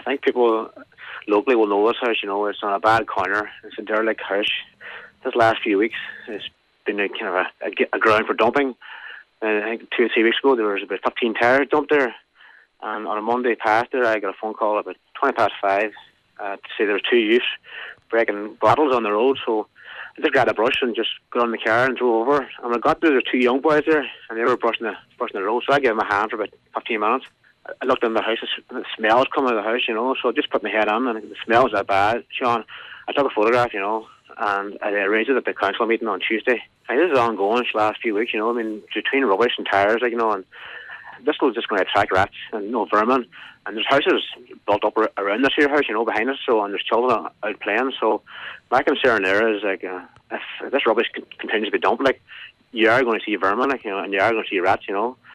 think people locally will know this house. You know, it's on a bad corner. It's a derelict house. This last few weeks, it's been a kind of a ground for dumping. And I think 2 or 3 weeks ago, there was about 15 tires dumped there. And on a Monday past there, I got a phone call about 5:20 to say there was 2 youths breaking bottles on the road. So I just grabbed a brush and just got on the car and drove over. And when I got there were 2 young boys there, and they were brushing the road. So I gave them a hand for about 15 minutes. I looked in the house, the smell was coming out of the house, you know, so I just put my head on, and the smell was that bad. Sean, I took a photograph, you know, and I arranged it at the council meeting on Tuesday. And this is ongoing the last few weeks, you know, I mean, between rubbish and tires, like, you know, and this was just going to attract rats and, you know, vermin. And there's houses built up around this here house, you know, behind us, so, and there's children out playing. So my concern there is, like, if this rubbish continues to be dumped, like, you are going to see vermin, like, you know, and you are going to see rats, you know.